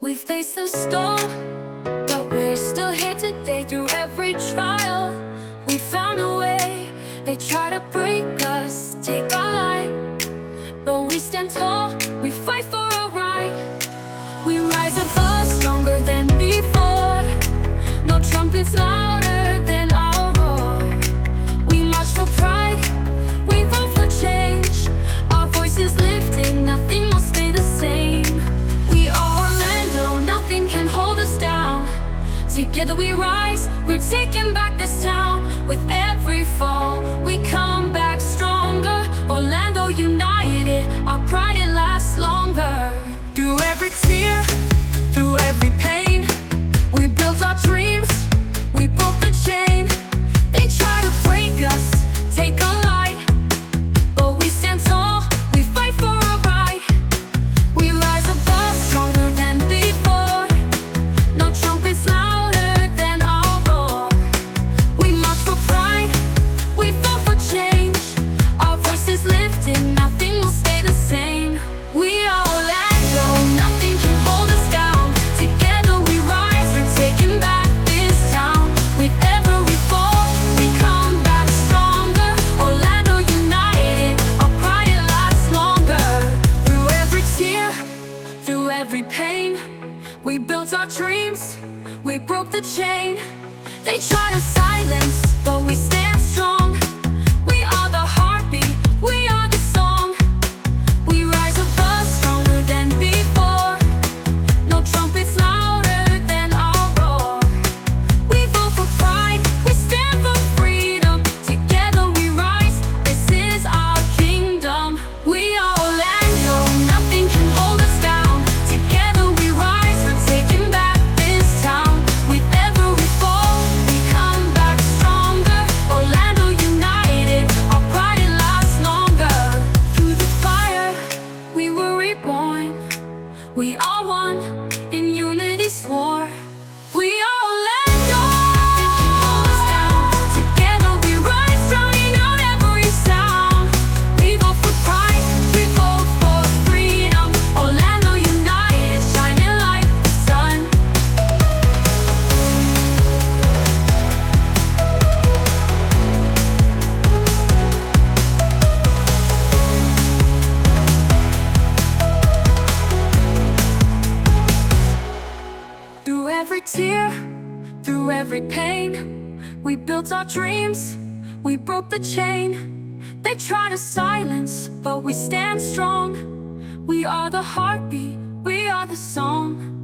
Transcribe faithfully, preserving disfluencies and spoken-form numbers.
We faced the storm, but we're still here today. Through every trial, we found a way. They try to break us, take our light, but we stand tall, we fight for our right. We rise above, stronger than before. No trumpets louder than our roar. We march for pride, we vote for change. Our voices lifting, nothing will stay the same. We are Orlando, nothing can hold us down. Together we rise, we're taking back this town. With every fall, we come back stronger. Orlando united, our pride it lasts longer. Through every tear, through every pain, we built our dreams, we broke the chain. They try to break us, take our light, but we stand tall, we fight for our right. We rise above, stronger than before. No trumpets louder than our roar. We march for pride, we fought for change. Our voices lifting, nothing will stay the same. We are Orlando, nothing can hold us down. Together we rise, we're taking back this town. With every fall, we come back stronger. Orlando united, our pride it lasts longer. Through every tear, through every pain, we built our dreams, we broke the chain. They try to silence, but we stand strong. We are the heartbeat, we are the song. We rise above, stronger than before. No trumpets louder than our roar. We vote for pride, we stand for freedom. Together we rise, this is our kingdom. We are Orlando, nothing can hold us down. Together we rise, we're taking back this town. With every fall, we come back stronger. Orlando united, our pride it lasts longer. Through the fire, we were reborn. We are one, in unity swore. We are Orlando. Together we rise, drowning out every sound. We vote for pride, we vote for freedom. Orlando united, shining like the sun. Through every tear, through every pain, we built our dreams, we broke the chain. They try to silence, but we stand strong. We are the heartbeat, we are the song.